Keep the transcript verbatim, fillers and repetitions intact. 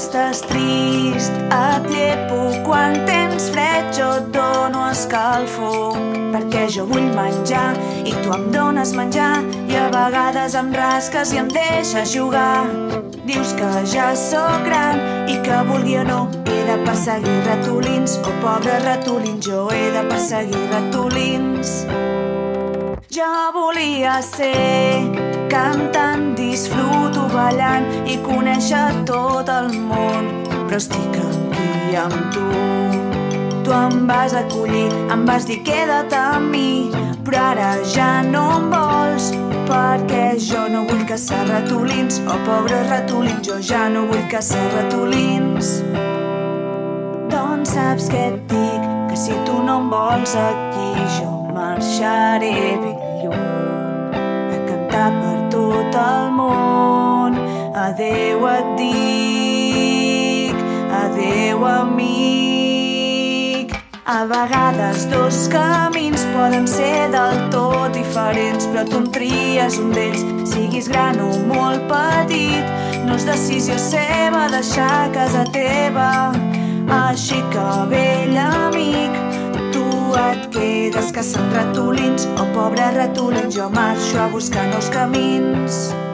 estàs trist, et llepo quan tens fred, jo et dono escalfor, perquè jo vull menjar i tu em dones menjar i a vegades em rasques i em deixes jugar. Dius que ja sóc gran i que vulgui o no he de perseguir ratolins, oh pobres ratolins, jo he de perseguir ratolins. Jo volia ser cantant, disfruto ballant i conèixer tot el món, però estic aquí amb tu. Tu em vas acollir, em vas dir queda't amb mi, però ara ja no em vols, perquè jo no vull caçar ratolins, oh pobres ratolins, jo ja no vull caçar ratolins. Doncs saps què et dic, que si tu no em vols aquí, jo marxaré ben lluny a cantar per tot el món. Adéu et dic, adéu amic. A vegades dos camins poden ser del tot diferents, però tu em tries un d'ells, siguis gran o molt petit. No és decisió seva deixar casa teva, així que vell amic, et quedes caçant ratolins, oh pobres ratolins, jo marxo a buscar nous camins.